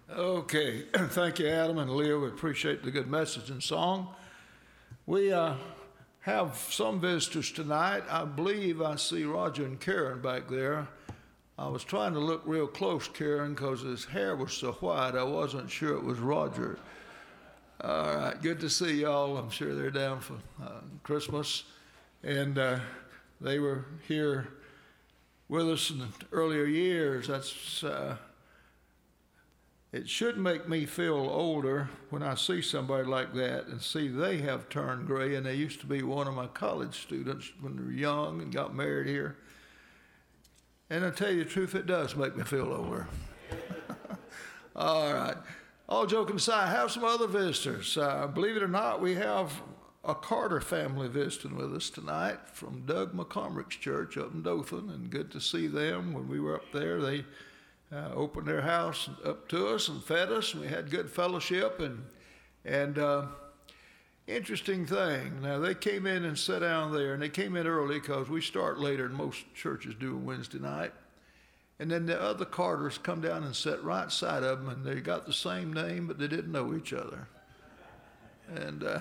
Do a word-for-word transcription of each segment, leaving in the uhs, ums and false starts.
Okay, thank you, Adam and Leah. We appreciate the good message and song. We uh, have some visitors tonight. I believe I see Roger and Karen back there. I was trying to look real close, Karen, because his hair was so white, I wasn't sure it was Roger. All right, good to see y'all. I'm sure they're down for uh, Christmas. And uh, they were here with us in the earlier years. That's... Uh, It should make me feel older when I see somebody like that and see they have turned gray, and they used to be one of my college students when they were young and got married here. And I tell you the truth, it does make me feel older. All right. All joking aside, I have some other visitors. Uh, believe it or not, we have a Carter family visiting with us tonight from Doug McCormick's church up in Dothan, and good to see them. When we were up there, they Uh, opened their house up to us and fed us, and we had good fellowship. And and uh, interesting thing, now they came in and sat down there, and they came in early because we start later than most churches do on Wednesday night. And then the other Carters come down and sat right side of them, and they got the same name, but they didn't know each other. And uh,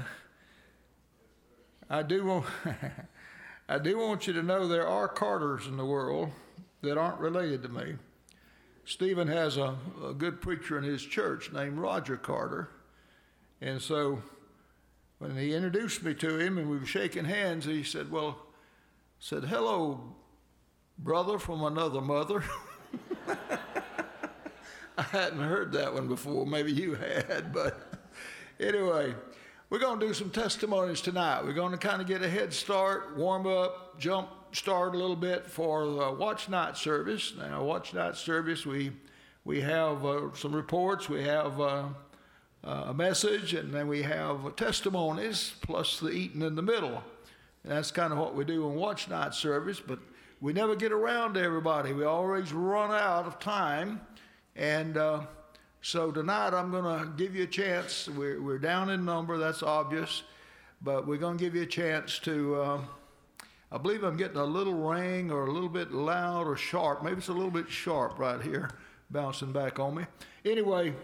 I do want I do want you to know there are Carters in the world that aren't related to me. Stephen has a, a good preacher in his church named Roger Carter. And so when he introduced me to him and we were shaking hands, he said, well, said, hello, brother from another mother. I hadn't heard that one before. Maybe you had, but anyway, we're going to do some testimonies tonight. We're going to kind of get a head start, warm up, jump start a little bit for the watch night service. Now, watch night service, we we have uh, some reports, we have uh, uh, a message, and then we have testimonies, plus the eating in the middle. And that's kind of what we do in watch night service, but we never get around to everybody. We always run out of time. And uh, so tonight I'm going to give you a chance. We're, we're down in number, that's obvious, but we're going to give you a chance to... Uh, I believe I'm getting a little ring or a little bit loud or sharp. Maybe it's a little bit sharp right here, bouncing back on me. Anyway,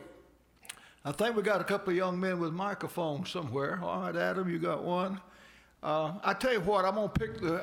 I think we got a couple of young men with microphones somewhere. All right, Adam, you got one. Uh, I tell you what, I'm going to pick the,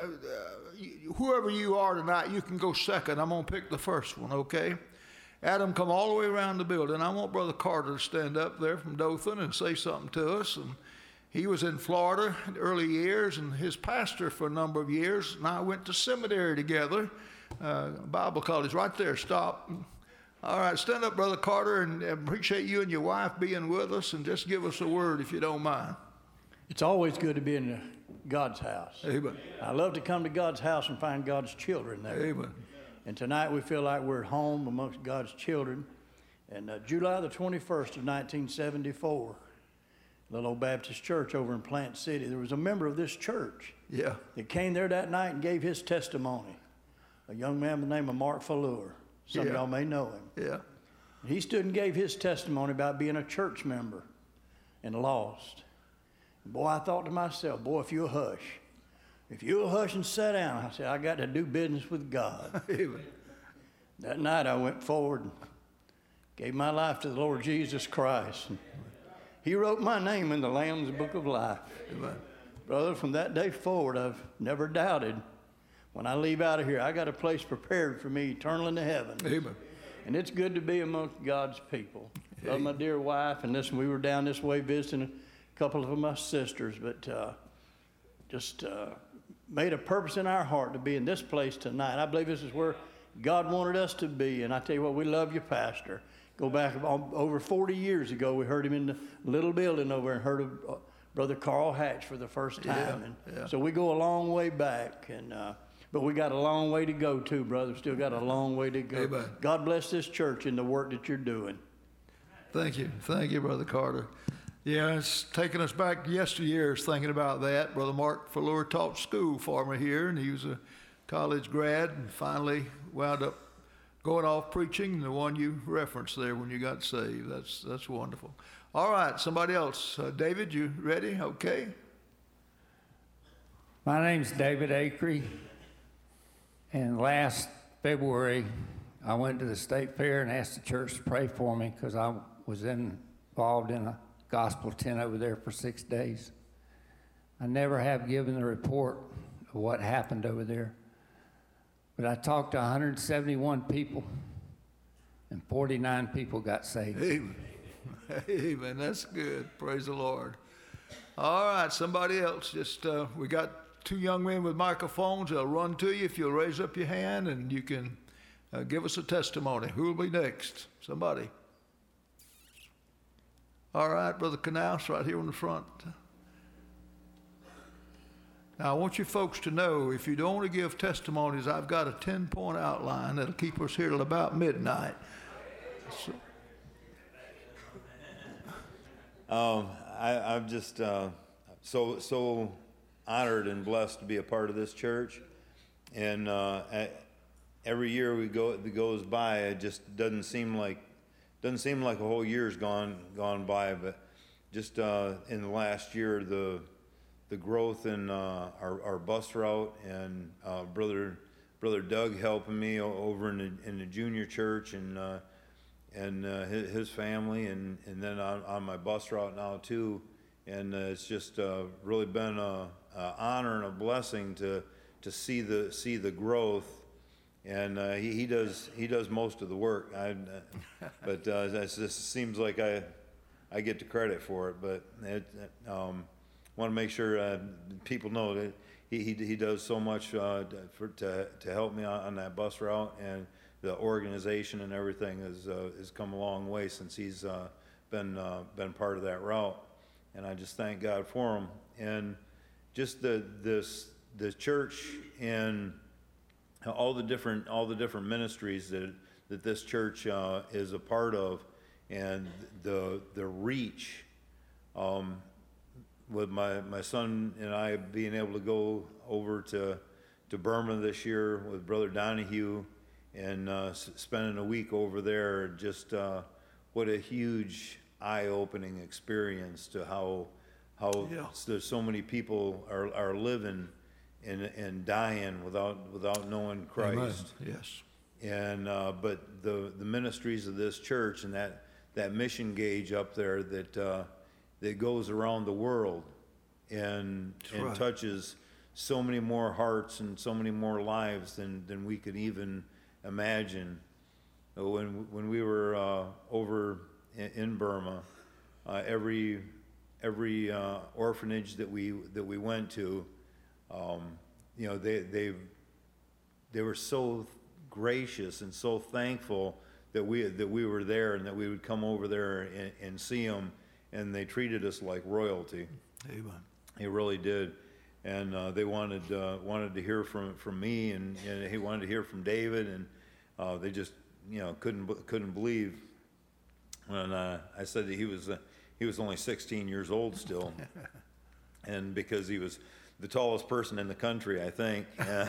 uh, whoever you are tonight, you can go second. I'm going to pick the first one, okay? Adam, come all the way around the building. I want Brother Carter to stand up there from Dothan and say something to us. And he was in Florida in the early years, and his pastor for a number of years, and I went to seminary together, uh, Bible college, right there, stop. All right, stand up, Brother Carter, and appreciate you and your wife being with us, and just give us a word if you don't mind. It's always good to be in God's house. Amen. I love to come to God's house and find God's children there. Amen. And tonight we feel like we're at home amongst God's children. And uh, July the twenty-first of nineteen seventy-four, Little Old Baptist Church over in Plant City, there was a member of this church yeah. that came there that night and gave his testimony. A young man by the name of Mark Fallure. Some yeah. of y'all may know him. Yeah. He stood and gave his testimony about being a church member and lost. And boy, I thought to myself, boy, if you'll hush, if you'll hush and sit down, I said, I got to do business with God. Amen. That night I went forward and gave my life to the Lord Jesus Christ. And He wrote my name in the Lamb's Book of Life. Amen. Brother, from that day forward, I've never doubted. When I leave out of here, I got a place prepared for me eternal in the heavens. Amen. And it's good to be amongst God's people. Love my dear wife, and listen, we were down this way visiting a couple of my sisters, but uh, just uh, made a purpose in our heart to be in this place tonight. I believe this is where God wanted us to be, and I tell you what, we love you, Pastor. Go back over forty years ago, we heard him in the little building over and heard of uh, Brother Carl Hatch for the first time. Yeah, and yeah. So we go a long way back, and uh, but we got a long way to go too, brother. Still got a long way to go. Amen. God bless this church and the work that you're doing. Thank you. Thank you, Brother Carter. Yeah, it's taking us back to yesteryears thinking about that. Brother Mark Fallure taught school for me here, and he was a college grad and finally wound up going off preaching, the one you referenced there when you got saved. That's that's wonderful. All right, somebody else. Uh, David, you ready? Okay. My name's David Acree, and last February I went to the state fair and asked the church to pray for me because I was involved in a gospel tent over there for six days. I never have given the report of what happened over there, but I talked to one hundred seventy-one people, and forty-nine people got saved. Amen. Amen. That's good. Praise the Lord. All right, somebody else. Just uh, we got two young men with microphones. They'll run to you if you'll raise up your hand, and you can uh, give us a testimony. Who will be next? Somebody. All right, Brother Canals, right here in the front. Now, I want you folks to know, if you don't want to give testimonies, I've got a ten-point outline that'll keep us here till about midnight. So, Um, I, I'm just uh, so so honored and blessed to be a part of this church, and uh, I, every year we go that goes by, it just doesn't seem like doesn't seem like a whole year's gone gone by. But just uh, in the last year, the the growth in uh, our, our bus route, and uh, brother brother Doug helping me o- over in the in the junior church, and uh, and uh, his, his family, and, and then on, on my bus route now too. And uh, it's just uh, really been a, a honor and a blessing to to see the see the growth. And uh, he, he does he does most of the work. I, uh, but uh, it just seems like I I get the credit for it. But it, um, want to make sure uh, people know that he he, he does so much uh, for, to to help me on, on that bus route, and the organization and everything has uh, has come a long way since he's uh, been uh, been part of that route, and I just thank God for him. And just the this the church and all the different all the different ministries that that this church uh, is a part of, and the the reach. Um, with my my son and I being able to go over to to Burma this year with Brother Donahue, and uh, s- spending a week over there, just uh, what a huge eye-opening experience to how how Yeah. s- there's so many people are are living and and dying without without knowing Christ. Amen. Yes. And uh, but the the ministries of this church and that that mission gauge up there that uh, that goes around the world and That's and right. touches so many more hearts and so many more lives than than we could even imagine. Uh, When when we were uh, over in, in Burma, uh, every every uh, orphanage that we that we went to, um, you know, they they they were so gracious and so thankful that we that we were there and that we would come over there and, and see them, and they treated us like royalty. Amen. He really did, and uh, they wanted uh, wanted to hear from from me, and, and he wanted to hear from David, and uh, they just you know couldn't b- couldn't believe when uh, I said that he was uh, he was only sixteen years old still, and because he was the tallest person in the country, I think,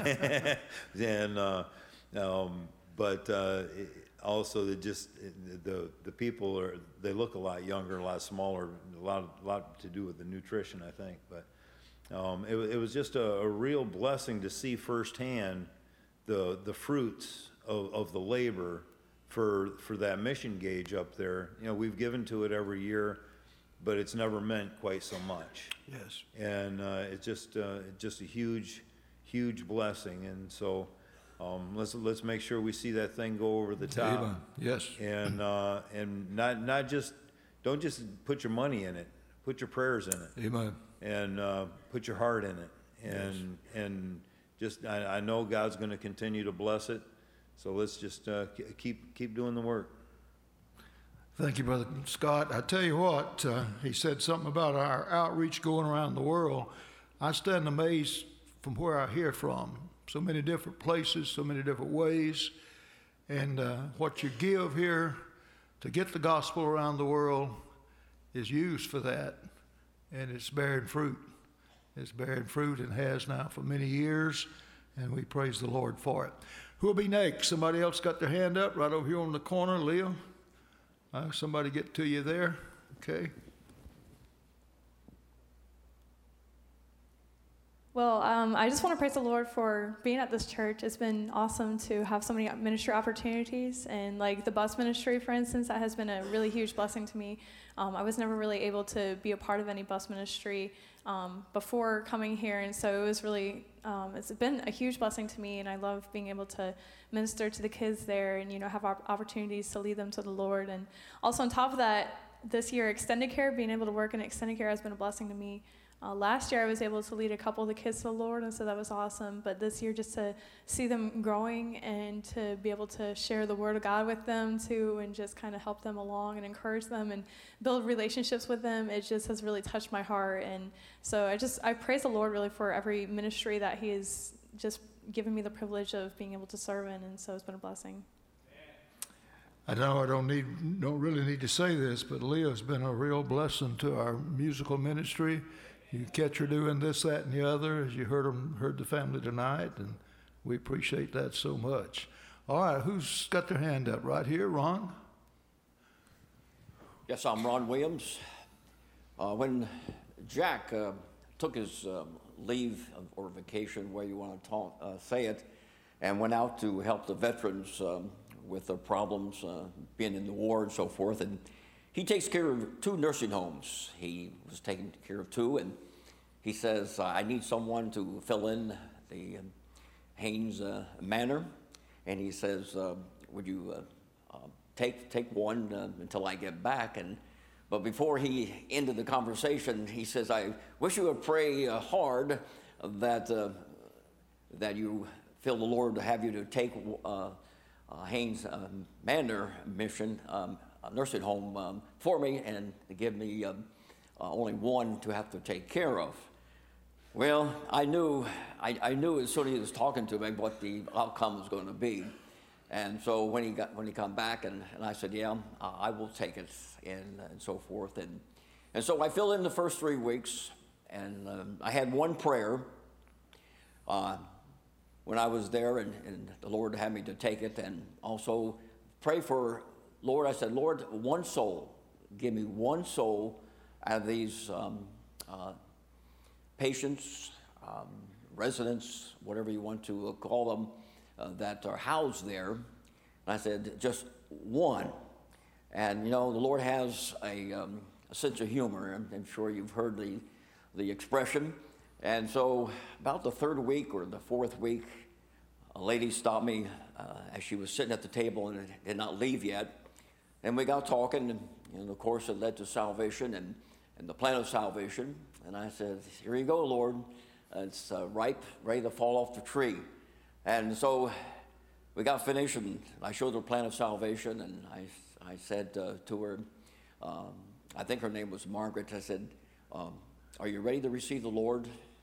and uh, um, but uh, it, also they just the the people are they look a lot younger, a lot smaller, a lot a lot to do with the nutrition, I think. But um, it, it was just a, a real blessing to see firsthand the the fruits of, of the labor for for that mission gauge up there. You know, we've given to it every year, but it's never meant quite so much. Yes. And uh, it's just uh, just a huge, huge blessing. And so um, let's let's make sure we see that thing go over the top. Amen. Yes. And uh, and not not just don't just put your money in it, put your prayers in it, Amen. and uh, put your heart in it, and and just I, I know God's going to continue to bless it. So let's just uh, k- keep keep doing the work. Thank you, Brother Scott. I tell you what, uh, he said something about our outreach going around the world. I stand amazed from where I hear from. So many different places, so many different ways. And uh, what you give here to get the gospel around the world is used for that. And it's bearing fruit. It's bearing fruit and has now for many years. And we praise the Lord for it. Who will be next? Somebody else got their hand up right over here on the corner. Leo? Uh, somebody get to you there? Okay. Well, um, I just want to praise the Lord for being at this church. It's been awesome to have so many ministry opportunities, and like the bus ministry, for instance, that has been a really huge blessing to me. Um, I was never really able to be a part of any bus ministry um, before coming here, and so it was really, um, it's been a huge blessing to me, and I love being able to minister to the kids there and, you know, have opportunities to lead them to the Lord. And also on top of that, this year, extended care, being able to work in extended care has been a blessing to me. Uh, last year, I was able to lead a couple of the kids to the Lord, and so that was awesome. But this year, just to see them growing and to be able to share the Word of God with them, too, and just kind of help them along and encourage them and build relationships with them, it just has really touched my heart. And so I just, I praise the Lord really for every ministry that He has just given me the privilege of being able to serve in, and so it's been a blessing. I know I don't need, don't really need to say this, but Leah's been a real blessing to our musical ministry. You catch her doing this, that, and the other, as you heard them, heard the family tonight, and we appreciate that so much. All right, who's got their hand up? Right here, Ron? Yes, I'm Ron Williams. Uh, when Jack uh, took his um, leave or vacation, where you want to talk, uh, say it, and went out to help the veterans um, with their problems, uh, being in the war and so forth, and he takes care of two nursing homes. He was taking care of two, and he says, I need someone to fill in the um, Haynes uh, Manor. And he says, uh, would you uh, uh, take take one uh, until I get back? And but before he ended the conversation, he says, I wish you would pray uh, hard that, uh, that you feel the Lord to have you to take uh, uh, Haynes uh, Manor mission um, a nursing home um, for me, and give me um, uh, only one to have to take care of. Well, I knew, I, I knew as soon as he was talking to me what the outcome was going to be, and so when he got when he come back, and, and I said, yeah, uh, I will take it, and and so forth, and and so I filled in the first three weeks, and um, I had one prayer. Uh, when I was there, and, and the Lord had me to take it, and also pray for. Lord, I said, Lord, one soul, give me one soul out of these um, uh, patients, um, residents, whatever you want to call them, uh, that are housed there. And I said, just one. And, you know, the Lord has a, um, a sense of humor. I'm, I'm sure you've heard the, the expression. And so about the third week or the fourth week, a lady stopped me uh, as she was sitting at the table and did not leave yet. And we got talking, and, and of course it led to salvation and, and the plan of salvation. And I said, here you go, Lord. It's uh, ripe, ready to fall off the tree. And so we got finished, and I showed her plan of salvation, and I, I said uh, to her, um, I think her name was Margaret, I said, um, are you ready to receive the Lord?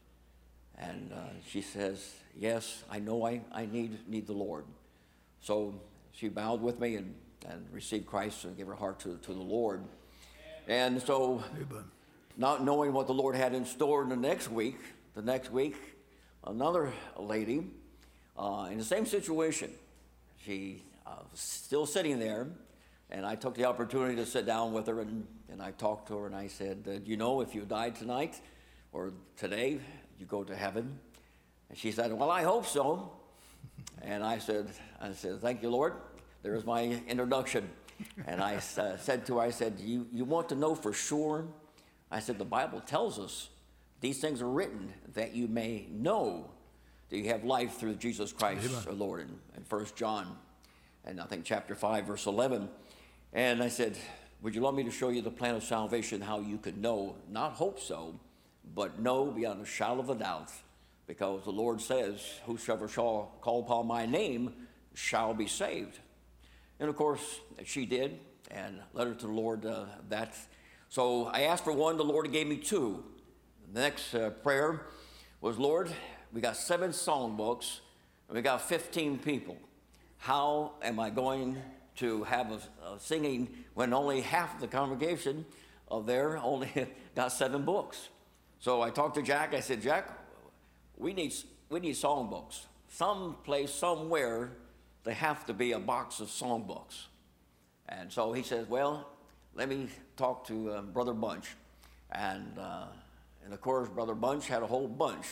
And uh, she says, yes, I know I, I need, need the Lord. So she bowed with me and and received Christ and gave her heart to, to the Lord. And so, not knowing what the Lord had in store in the next week, the next week, another lady uh, in the same situation, she uh, was still sitting there, and I took the opportunity to sit down with her, and, and I talked to her, and I said, uh, you know, if you died tonight or today, you go to heaven. And she said, well, I hope so. And I said, I said, thank you, Lord. There's my introduction. And I uh, said to her, I said, you, you want to know for sure? I said, the Bible tells us these things are written that you may know that you have life through Jesus Christ, Amen. Our Lord, in, in First John, and I think chapter five, verse eleven. And I said, would you want me to show you the plan of salvation, how you could know, not hope so, but know beyond a shadow of a doubt, because the Lord says, whosoever shall call upon my name shall be saved. And of course, she did, and led her to the Lord uh, that. So I asked for one, the Lord gave me two. The next uh, prayer was, Lord, we got seven songbooks, and we got fifteen people. How am I going to have a, a singing when only half of the congregation of there only got seven books? So I talked to Jack. I said, Jack, we need, we need songbooks. Someplace, somewhere, there have to be a box of songbooks. And so he says, well, let me talk to uh, Brother Bunch. And, uh, and of course, Brother Bunch had a whole bunch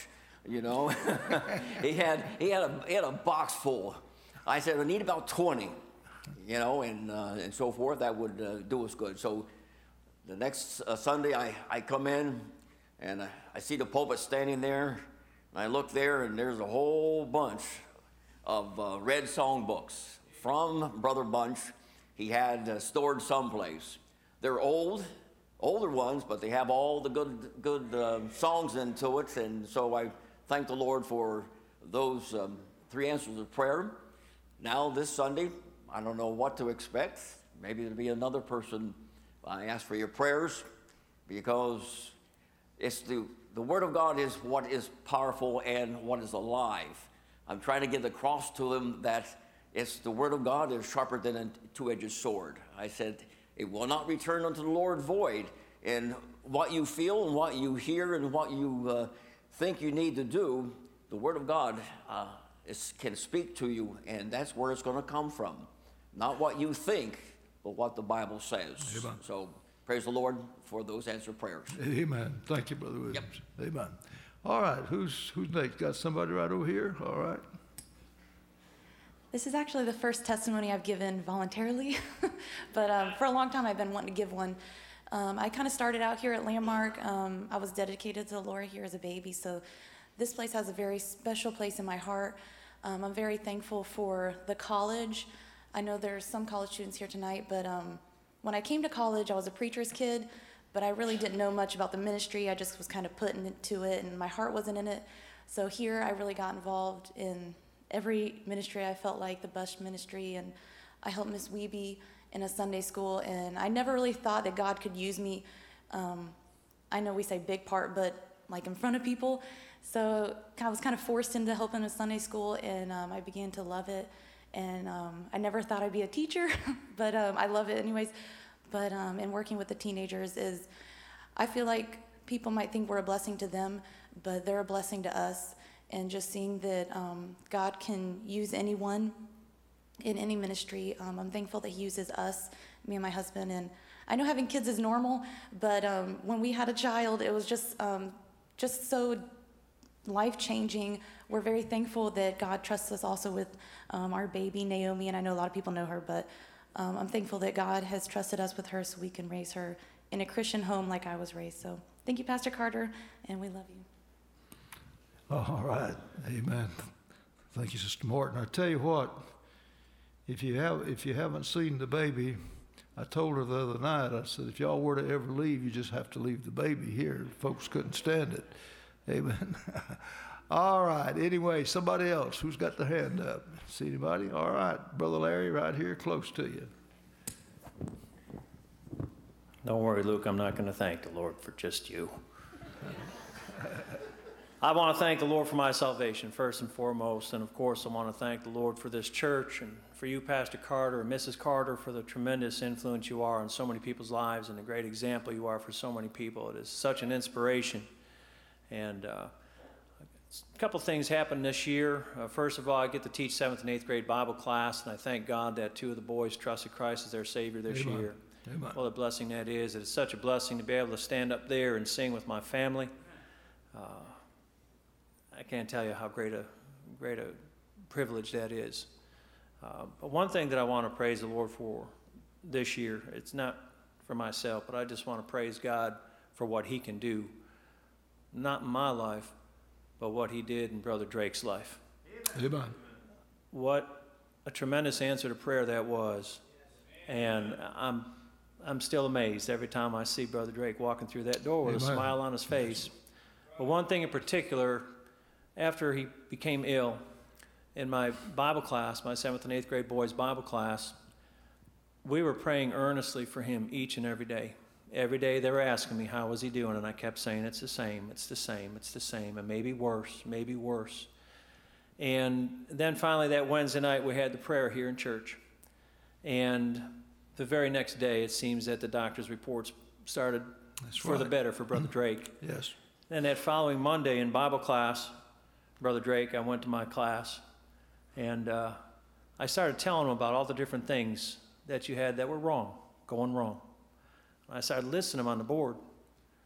you know. he had he had a he had a box full. I said, I need about twenty, you know, and uh, and so forth. That would uh, do us good. So the next uh, Sunday, I, I come in, and I, I see the pulpit standing there, and I look there, and there's a whole bunch of uh, red songbooks from Brother Bunch. He had uh, stored someplace. They're old, older ones, but they have all the good good uh, songs into it, and so I thank the Lord for those um, three answers of prayer. Now this Sunday, I don't know what to expect. Maybe there'll be another person. I ask for your prayers, because it's the, the Word of God is what is powerful and what is alive. I'm trying to get across to them that it's the Word of God is sharper than a two-edged sword. I said, it will not return unto the Lord void. And what you feel and what you hear and what you uh, think you need to do, the Word of God uh, is, can speak to you, and that's where it's going to come from. Not what you think, but what the Bible says. Amen. So praise the Lord for those answered prayers. Amen. Thank you, Brother Williams. Yep. Amen. All right, who's who's next? Got somebody right over here? All right. This is actually the first testimony I've given voluntarily, but um, for a long time I've been wanting to give one. Um, I kind of started out here at Landmark. Um, I was dedicated to the Lord here as a baby, so this place has a very special place in my heart. Um, I'm very thankful for the college. I know there's some college students here tonight, but um, when I came to college, I was a preacher's kid, but I really didn't know much about the ministry. I just was kind of put into it, and my heart wasn't in it. So here I really got involved in every ministry. I felt like the bus ministry, and I helped Miss Weeby in a Sunday school, and I never really thought that God could use me. Um, I know we say big part, but like in front of people. So I was kind of forced into helping a Sunday school, and um, I began to love it. And um, I never thought I'd be a teacher, but um, I love it anyways. But um, and working with the teenagers is, I feel like people might think we're a blessing to them, but they're a blessing to us. And just seeing that um, God can use anyone in any ministry. Um, I'm thankful that He uses us, me and my husband. And I know having kids is normal, but um, when we had a child, it was just um, just so life-changing. We're very thankful that God trusts us also with um, our baby, Naomi, and I know a lot of people know her, but um, I'm thankful that God has trusted us with her so we can raise her in a Christian home like I was raised. So thank you, Pastor Carter, and we love you. All right. Amen. Thank you, Sister Morton. I tell you what, if you have if you haven't seen the baby, I told her the other night, I said, if y'all were to ever leave, you just have to leave the baby here. Folks couldn't stand it. Amen. All right. Anyway, somebody else who's got their hand up. See anybody? All right. Brother Larry, right here, close to you. Don't worry, Luke. I'm not going to thank the Lord for just you. I want to thank the Lord for my salvation, first and foremost. And, of course, I want to thank the Lord for this church and for you, Pastor Carter and Missus Carter, for the tremendous influence you are on so many people's lives and the great example you are for so many people. It is such an inspiration. And uh, a couple things happened this year. Uh, first of all, I get to teach seventh and eighth grade Bible class, and I thank God that two of the boys trusted Christ as their Savior this Amen. year. Amen. What a blessing that is. It is such a blessing to be able to stand up there and sing with my family. Uh, I can't tell you how great a, great a privilege that is. Uh, but one thing that I want to praise the Lord for this year, it's not for myself, but I just want to praise God for what He can do. Not in my life, but what He did in Brother Drake's life. Amen. What a tremendous answer to prayer that was. And I'm I'm still amazed every time I see Brother Drake walking through that door with Amen. a smile on his face. But one thing in particular, after he became ill, in my Bible class, my seventh and eighth grade boys' Bible class, we were praying earnestly for him each and every day. Every day they were asking me, how was he doing? And I kept saying, it's the same, it's the same, it's the same, and maybe worse, maybe worse. And then finally that Wednesday night we had the prayer here in church. And the very next day it seems that the doctor's reports started That's for right. the better for Brother Drake. Yes. Then that following Monday in Bible class, Brother Drake, I went to my class, and uh, I started telling him about all the different things that you had that were wrong, going wrong. I started listing them on the board.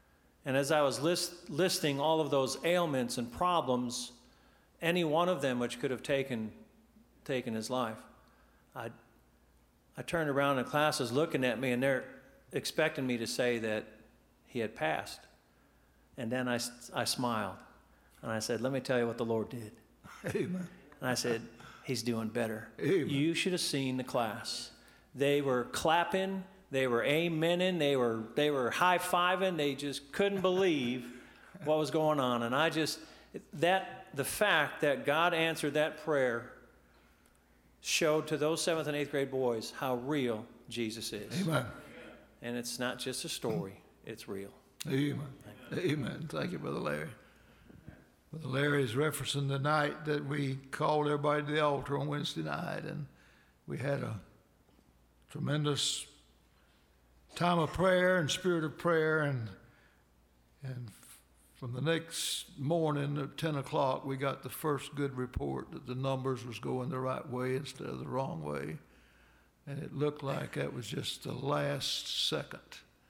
And as I was list, listing all of those ailments and problems, any one of them which could have taken, taken his life, I, I turned around and the class was looking at me and they're expecting me to say that he had passed. And then I, I smiled and I said, let me tell you what the Lord did. Amen. And I said, he's doing better. Amen. You should have seen the class. They were clapping, they were amening, they were, they were high-fiving. They just couldn't believe what was going on. And I just, that, the fact that God answered that prayer showed to those seventh and eighth grade boys how real Jesus is. Amen. And it's not just a story, it's real. Amen. Amen. Thank you, Brother Larry. Brother Larry is referencing the night that we called everybody to the altar on Wednesday night, and we had a tremendous time of prayer and spirit of prayer, and and from the next morning at ten o'clock, we got the first good report that the numbers was going the right way instead of the wrong way, and it looked like that was just the last second.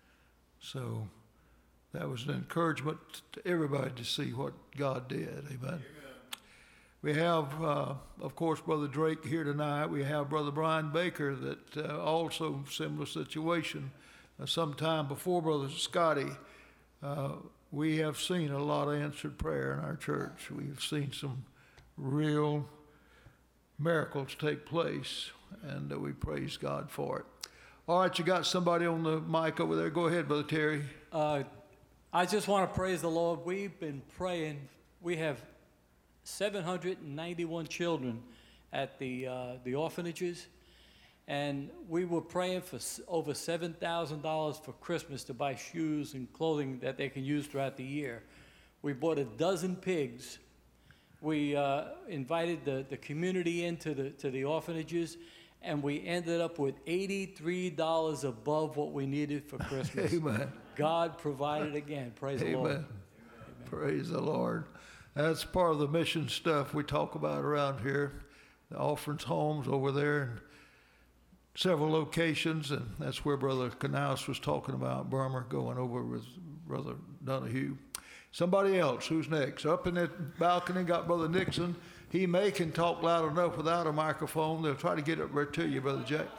So that was an encouragement to everybody to see what God did. Amen. Amen. We have, uh, of course, Brother Drake here tonight. We have Brother Brian Baker that uh, also similar situation. Uh, sometime before Brother Scotty, uh, we have seen a lot of answered prayer in our church. We've seen some real miracles take place, and uh, we praise God for it. All right, you got somebody on the mic over there. Go ahead, Brother Terry. Uh, I just want to praise the Lord. We've been praying. We have seven hundred ninety-one children at the uh, the orphanages, and we were praying for s- over seven thousand dollars for Christmas to buy shoes and clothing that they can use throughout the year. We bought a dozen pigs. We uh, invited the, the community into the to the orphanages, and we ended up with eighty-three dollars above what we needed for Christmas. Amen. God provided again. Praise Amen. the Lord. Amen. Praise the Lord. That's part of the mission stuff we talk about around here. The orphans' homes over there in several locations, and that's where Brother Canals was talking about Burma, going over with Brother Donahue. Somebody else, who's next? Up in that balcony, got Brother Nixon. He may can talk loud enough without a microphone. They'll try to get up there to you, Brother Jack.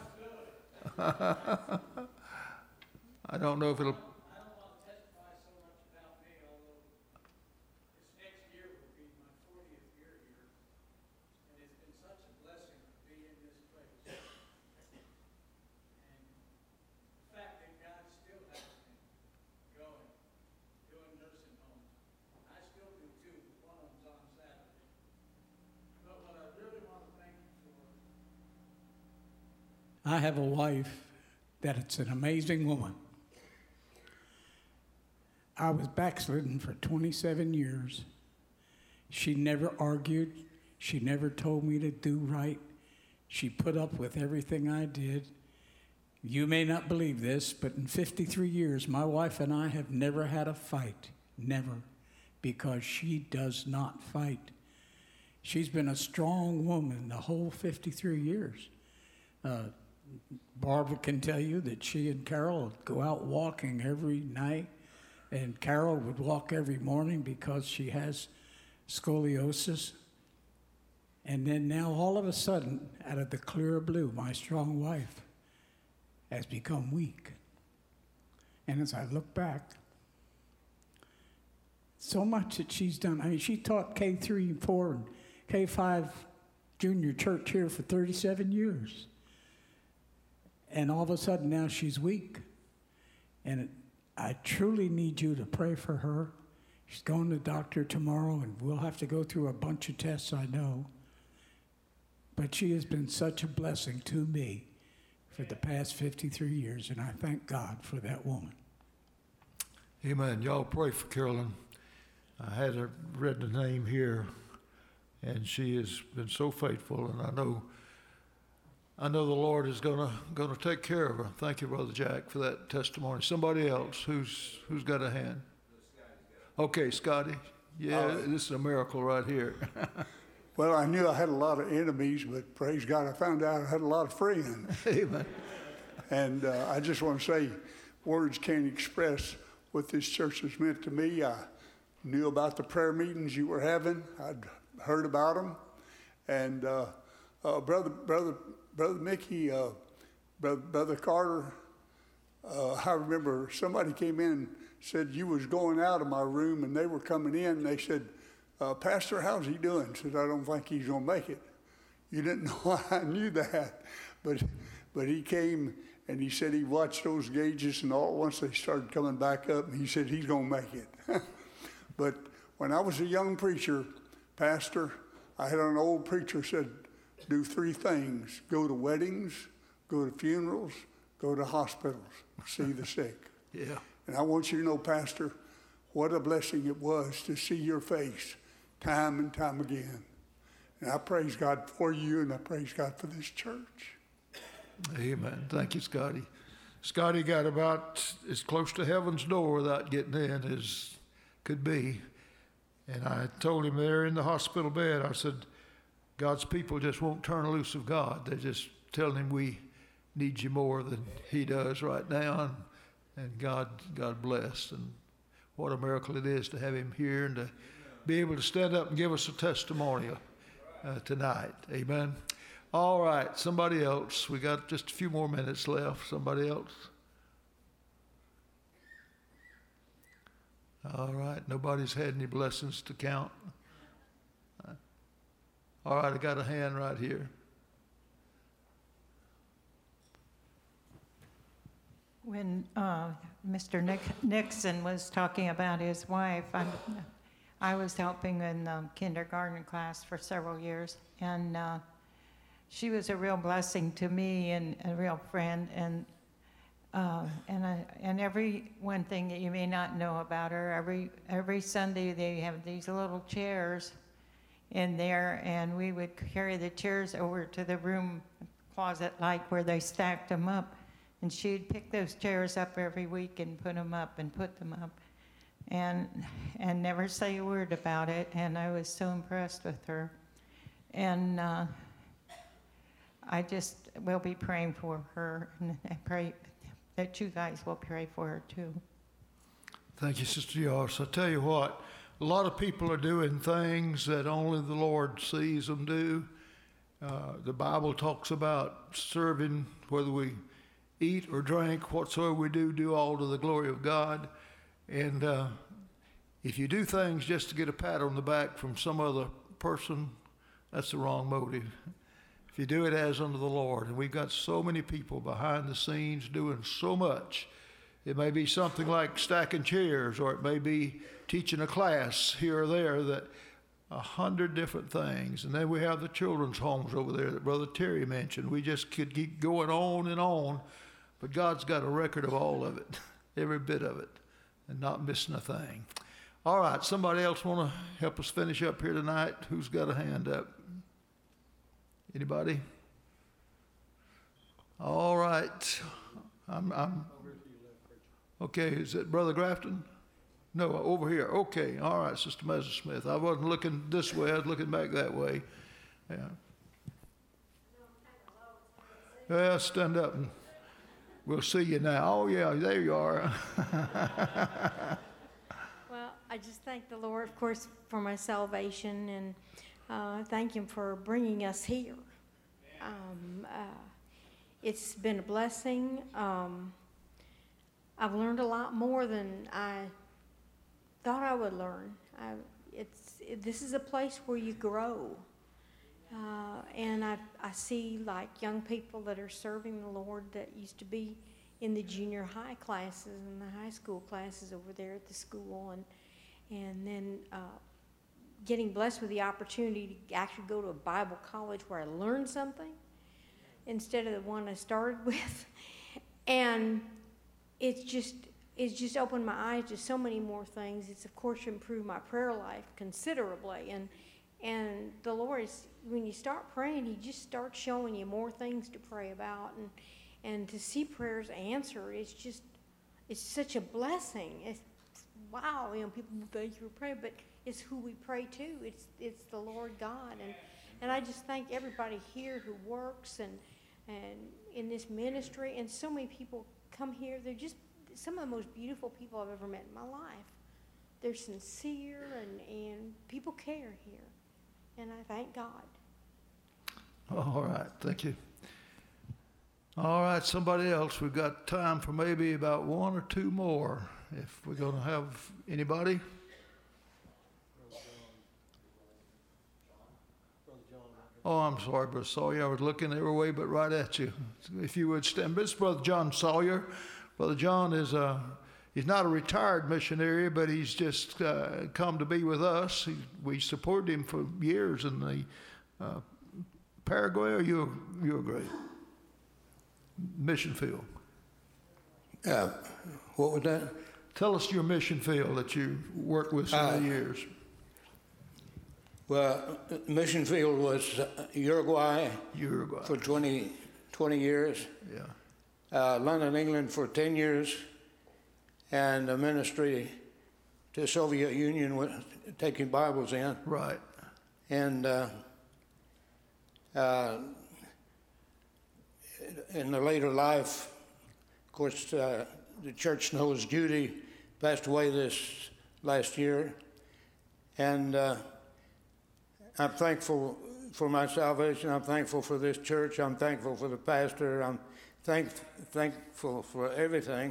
I don't know if it'll... I have a wife that's an amazing woman. I was backslidden for twenty-seven years. She never argued. She never told me to do right. She put up with everything I did. You may not believe this, but in fifty-three years, my wife and I have never had a fight. Never. Because she does not fight. She's been a strong woman the whole fifty-three years. Uh, Barbara can tell you that she and Carol would go out walking every night, and Carol would walk every morning because she has scoliosis. And then now all of a sudden, out of the clear blue, my strong wife has become weak. And as I look back, so much that she's done. I mean, she taught K three and four and K five junior church here for thirty-seven years. And all of a sudden now she's weak. And it, I truly need you to pray for her. She's going to the doctor tomorrow, and we'll have to go through a bunch of tests, I know. But she has been such a blessing to me for the past fifty-three years, and I thank God for that woman. Amen. Y'all pray for Carolyn. I had her read the name here, and she has been so faithful, and I know I know the Lord is gonna gonna take care of her. Thank you, Brother Jack, for that testimony. Somebody else who's who's got a hand? Okay, Scotty. Yeah, Uh, this is a miracle right here. Well, I knew I had a lot of enemies, but praise God, I found out I had a lot of friends. Amen. And uh, I just want to say, words can't express what this church has meant to me. I knew about the prayer meetings you were having. I'd heard about them. And uh, uh, brother, brother, brother Mickey, uh, brother, brother Carter, uh, I remember somebody came in and said you was going out of my room, and they were coming in. And they said, uh, "Pastor, how's he doing?" I said, "I don't think he's gonna make it." You didn't know I knew that, but but he came and he said he watched those gauges, and all at once they started coming back up, and he said he's gonna make it. But when I was a young preacher, pastor, I had an old preacher said, do three things: go to weddings, go to funerals, go to hospitals, see the sick. Yeah. And I want you to know, Pastor, what a blessing it was to see your face time and time again. And I praise God for you, and I praise God for this church. Amen. Thank you, Scotty. Scotty got about as close to heaven's door without getting in as could be. And I told him there in the hospital bed, I said, God's people just won't turn loose of God. They're just telling him we need you more than he does right now. And, and God, God bless. And what a miracle it is to have him here and to be able to stand up and give us a testimony uh, tonight. Amen. All right, somebody else. We got just a few more minutes left. Somebody else. All right, nobody's had any blessings to count. All right, I got a hand right here. When uh, Mister Nick, Nixon was talking about his wife, I'm, I was helping in the kindergarten class for several years, and uh, she was a real blessing to me and a real friend. And uh, and I, and every one thing that you may not know about her, every every Sunday they have these little chairs in there, and we would carry the chairs over to the room closet, like where they stacked them up. And she'd pick those chairs up every week and put them up and put them up, and and never say a word about it. And I was so impressed with her. And uh, I just will be praying for her, and I pray that you guys will pray for her too. Thank you, Sister Yoss. I tell you what, a lot of people are doing things that only the Lord sees them do. Uh, the Bible talks about serving, whether we eat or drink, whatsoever we do, do all to the glory of God. And uh, if you do things just to get a pat on the back from some other person, that's the wrong motive. If you do it as unto the Lord, and we've got so many people behind the scenes doing so much. It may be something like stacking chairs, or it may be teaching a class here or there, that a hundred different things. And then we have the children's homes over there that Brother Terry mentioned. We just could keep going on and on. But God's got a record of all of it, every bit of it, and not missing a thing. All right, somebody else want to help us finish up here tonight? Who's got a hand up? Anybody? All right. I'm, I'm okay, is it Brother Grafton? No, over here. Okay, all right, Sister Messersmith. I wasn't looking this way, I was looking back that way. Yeah. Yeah, stand up and we'll see you now. Oh, yeah, there you are. Well, I just thank the Lord, of course, for my salvation, and uh, thank Him for bringing us here. Um, uh, it's been a blessing. Um, I've learned a lot more than I thought I would learn. I, it's it, this is a place where you grow. Uh, and I, I see like young people that are serving the Lord that used to be in the junior high classes and the high school classes over there at the school, and and then uh, getting blessed with the opportunity to actually go to a Bible college where I learned something instead of the one I started with. And it's just it's just opened my eyes to so many more things. It's of course improved my prayer life considerably, and and the Lord is, when you start praying, He just starts showing you more things to pray about, and and to see prayers answered. It's just, it's such a blessing. It's wow, you know, people thank you for praying, but it's who we pray to. It's it's the Lord God, and and I just thank everybody here who works and and in this ministry, and so many people come here. They're just some of the most beautiful people I've ever met in my life. They're sincere, and, and people care here. And I thank God. All right, thank you. All right, somebody else. We've got time for maybe about one or two more, if we're going to have anybody. Oh, I'm sorry, Brother Sawyer. I was looking every way but right at you. If you would stand. This is Brother John Sawyer. Brother John is a, he's not a retired missionary, but he's just uh, come to be with us. He, we supported him for years in the uh, Paraguay or Uruguay mission field. Uh, what was that? Tell us your mission field that you worked with so Uh, many years. Well, mission field was uh, Uruguay, Uruguay for twenty, twenty years. Yeah. Uh, London, England for ten years, and a ministry to Soviet Union with taking Bibles in. Right. And uh, uh, in the later life, of course, uh, the church knows Judy passed away this last year, and uh, I'm thankful for my salvation. I'm thankful for this church. I'm thankful for the pastor. I'm thank, thankful for everything.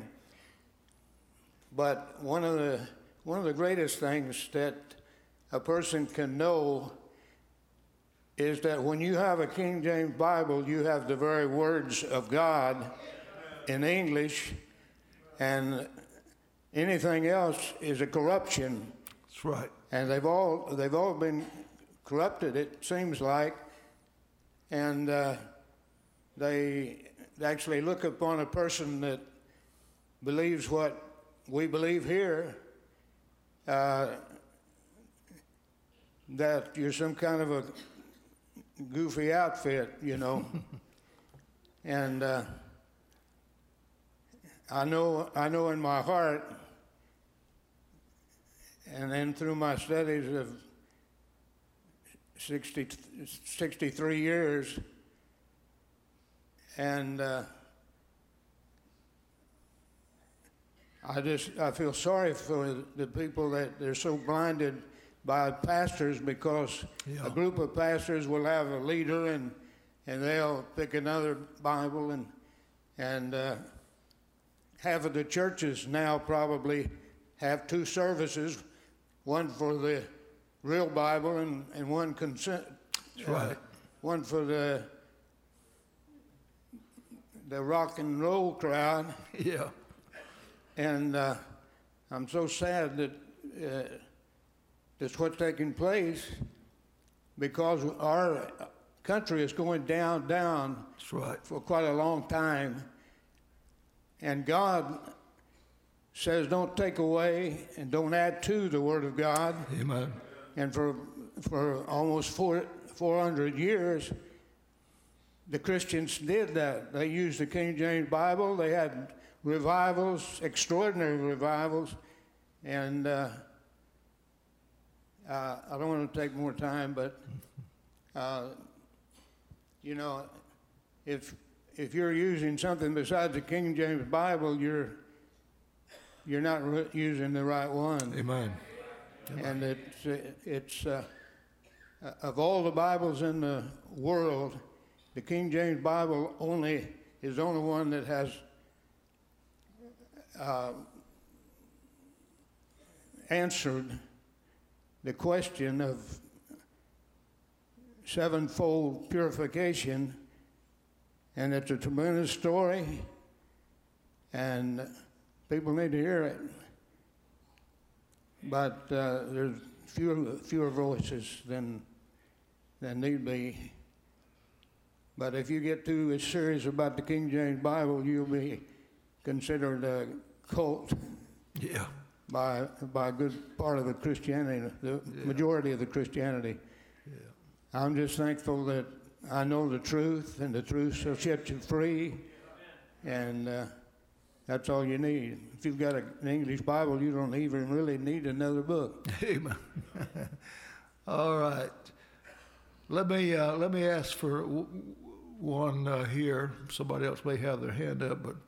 But one of the one of the greatest things that a person can know is that when you have a King James Bible, you have the very words of God in English, and anything else is a corruption. That's right. And they've all they've all been corrupted, it seems like, and uh, they actually look upon a person that believes what we believe here, uh, that you're some kind of a goofy outfit, you know. And uh, I know, I know in my heart, and then through my studies of sixty, sixty-three years, and uh, I just I feel sorry for the people that they're so blinded by pastors, because Yeah. a group of pastors will have a leader, and and they'll pick another Bible, and and uh, half of the churches now probably have two services, one for the real Bible and, and one consent. That's right. Uh, one for the the rock and roll crowd. Yeah. And uh, I'm so sad that uh, that's what's taking place, because our country is going down, down That's right. for quite a long time. And God says, don't take away and don't add to the Word of God. Amen. And for for almost four, 400 years, the Christians did that. They used the King James Bible. They had revivals, extraordinary revivals. And uh, uh, I don't want to take more time, but, uh, you know, if if you're using something besides the King James Bible, you're you're not re- using the right one. Amen. And it's, it's uh, of all the Bibles in the world, the King James Bible only is the only one that has uh, answered the question of sevenfold purification, and it's a tremendous story, and people need to hear it. But uh, there's fewer fewer voices than than need be. But if you get too serious about the King James Bible, you'll be considered a cult. Yeah. By by a good part of the Christianity, the Yeah. majority of the Christianity. Yeah. I'm just thankful that I know the truth, and the truth shall set you free. And uh, that's all you need. If you've got a, an English Bible, you don't even really need another book. Amen. All right. Let me uh, let me ask for w- one uh, here. Somebody else may have their hand up, but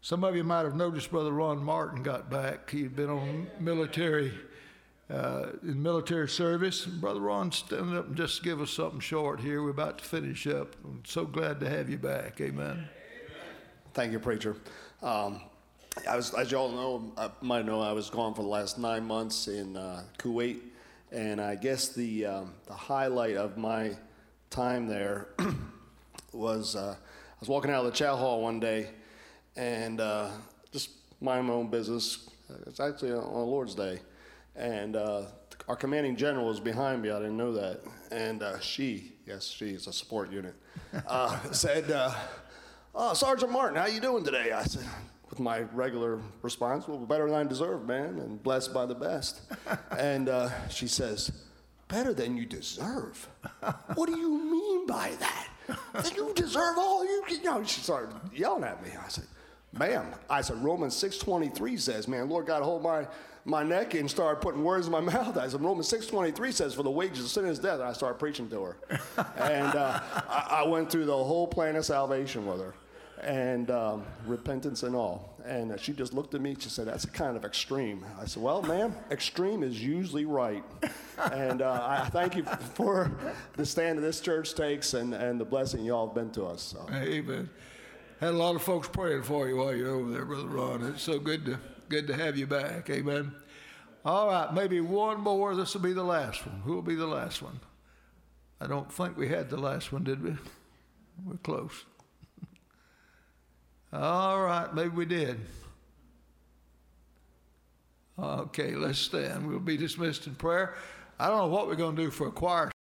Some of you might have noticed Brother Ron Martin got back. He'd been on military, uh, in military service. Brother Ron, stand up and just give us something short here. We're about to finish up. I'm so glad to have you back. Amen. Thank you, preacher. Um, I was, as you all know, I might know, I was gone for the last nine months in uh, Kuwait, and I guess the um, the highlight of my time there was uh, I was walking out of the chow hall one day, and uh, just minding my own business. It's actually on the Lord's Day, and uh, our commanding general was behind me. I didn't know that, and uh, she, yes, she is a support unit, uh, said, uh, "Oh, Sergeant Martin, how you doing today?" I said, with my regular response, "Well, better than I deserve, man, and blessed by the best." And uh, she says, "Better than you deserve? What do you mean by that? That you deserve all you can?" You know, she started yelling at me. I said, "Ma'am," I said, "Romans six twenty-three says, man, Lord God, hold my, my neck," and started putting words in my mouth. I said, "Romans six twenty-three says, for the wages of sin is death." And I started preaching to her. And uh, I, I went through the whole plan of salvation with her, and um, repentance and all. And uh, she just looked at me. She said, "That's kind of extreme." I said, "Well, ma'am, extreme is usually right." And uh, I thank you for the stand that this church takes and, and the blessing you all have been to us. So. Amen. Had a lot of folks praying for you while you're over there, Brother Ron. It's so good to good to have you back. Amen. All right, maybe one more. This will be the last one. Who will be the last one? I don't think we had the last one, did we? We're close. All right, maybe we did. Okay, let's stand. We'll be dismissed in prayer. I don't know what we're going to do for a choir